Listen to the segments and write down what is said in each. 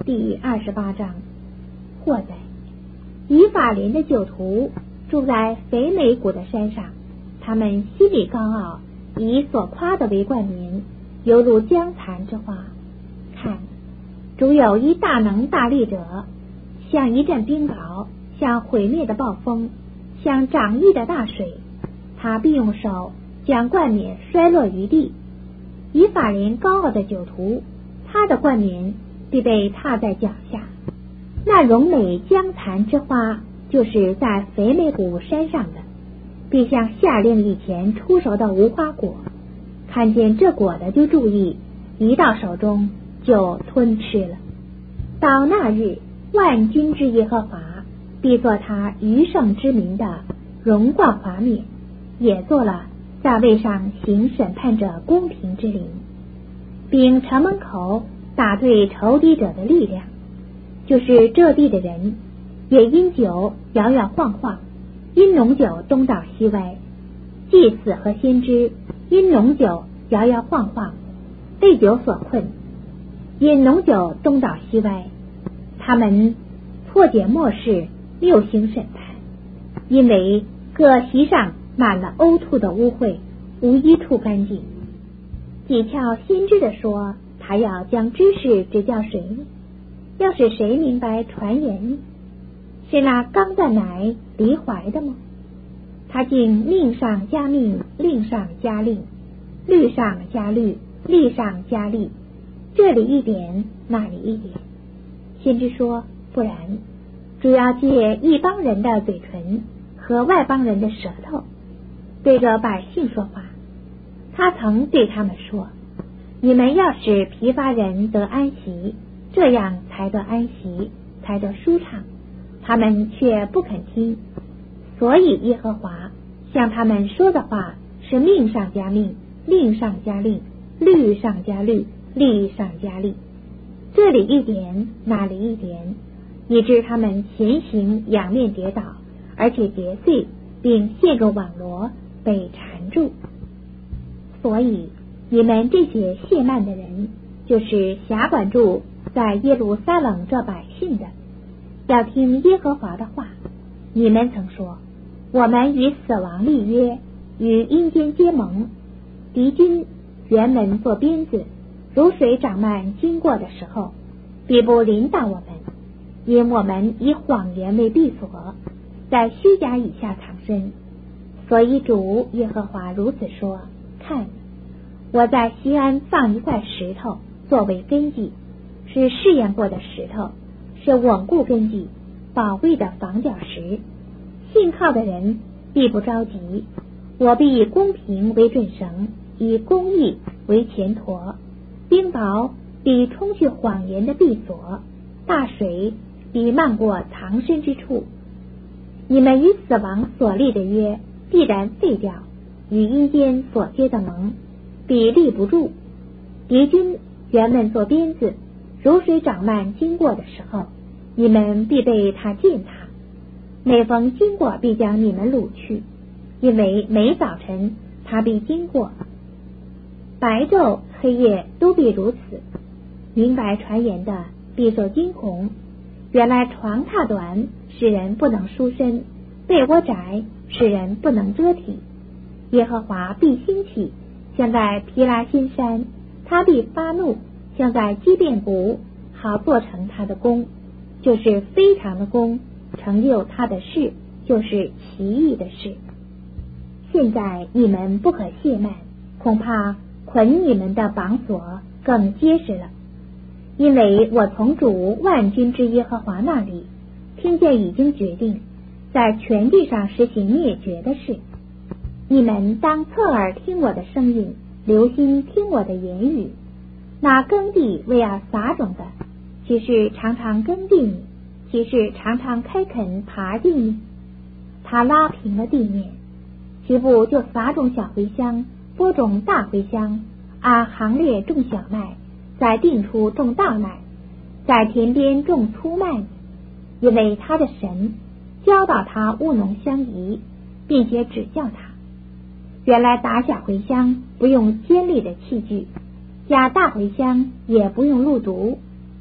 第28章。或哉，以法莲的酒徒住在肥美谷的山上，他们心里高傲，以所夸的为冠冕，犹如将残之花。看，主有一大能大力者，像一阵冰雹，像毁灭的暴风，像涨溢的大水，他必用手将冠冕摔落于地。以法莲高傲的酒徒，他的冠冕必被踏在脚下。那荣美将残之花，就是在肥美谷山上的，必像夏令以前出熟的无花果，看见这果的就注意，一到手中就吞吃了。到那日，万军之耶和华必作他余圣之民的荣冠华冕，也做了在位上行审判者公平之灵，并城门口打退仇敌者的力量。就是这地的人，也因酒摇摇晃晃，因浓酒东倒西歪，祭司和先知因浓酒摇摇晃晃，被酒所困，因浓酒东倒西歪，他们破解末世，六行审判，因为各席上满了呕吐的污秽，无一处干净。几窍先知的说，他要将知识指教谁呢？要使谁明白传言呢？是那刚断奶离怀的吗？他竟命上加命，令上加令，律上加律，例上加例，这里一点，那里一点。先知说，不然，主要借一帮人的嘴唇和外邦人的舌头对着百姓说话。他曾对他们说，你们要使疲乏人得安息，这样才得安息，才得舒畅，他们却不肯听。所以耶和华向他们说的话是命上加命，令上加令，律上加律，例上加例，这里一点，那里一点，以致他们前行仰面跌倒，而且跌碎，并陷入网罗，被缠住。所以你们这些懈慢的人，就是辖管住在耶路撒冷这百姓的，要听耶和华的话。你们曾说，我们与死亡立约，与阴间结盟，敌军辕门做鞭子，如水涨漫经过的时候，必不临到我们，因我们以谎言为避所，在虚假以下藏身。所以主耶和华如此说，看，我在西安放一块石头作为根基，是试验过的石头，是稳固根基宝贵的防角石，信靠的人必不着急。我必以公平为准绳，以公义为前砣，冰雹必冲去谎言的闭锁，大水必漫过藏身之处。你们与死亡所立的约必然废掉，与阴间所结的盟必立不住。敌军辕门做鞭子，如水涨漫经过的时候，你们必被他践踏，每逢经过必将你们掳去，因为每早晨他必经过，白昼黑夜都必如此。明白传言的必受惊恐，原来床榻短，使人不能舒身，被窝窄，使人不能遮体。耶和华必兴起，像在毗拉新山，他必发怒，像在基遍谷，好做成他的功，就是非常的功，成就他的事，就是奇异的事。现在你们不可懈慢，恐怕捆你们的绑索更结实了，因为我从主万军之耶和华那里听见已经决定在全地上实行灭绝的事。你们当侧耳听我的声音，留心听我的言语。那耕地为要撒种的，岂是常常耕地呢？岂是常常开垦耙地呢？他拉平了地面，岂不就撒种小茴香，播种大茴香，按行列种小麦，在定处种大麦，在田边种粗麦？因为他的神教导他务农相宜，并且指教他。原来打小茴香不用尖利的器具，加大茴香也不用路毒，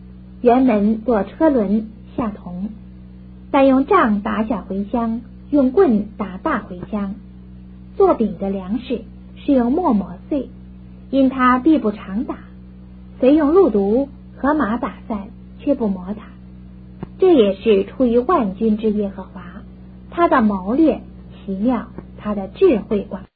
辕门做车轮下铜，但用杖打小茴香，用棍打大茴香。做饼的粮食是用磨磨碎，因它必不常打，虽用鹿毒和马打散，却不磨它。这也是出于万军之耶和华，他的谋略奇妙，他的智慧广。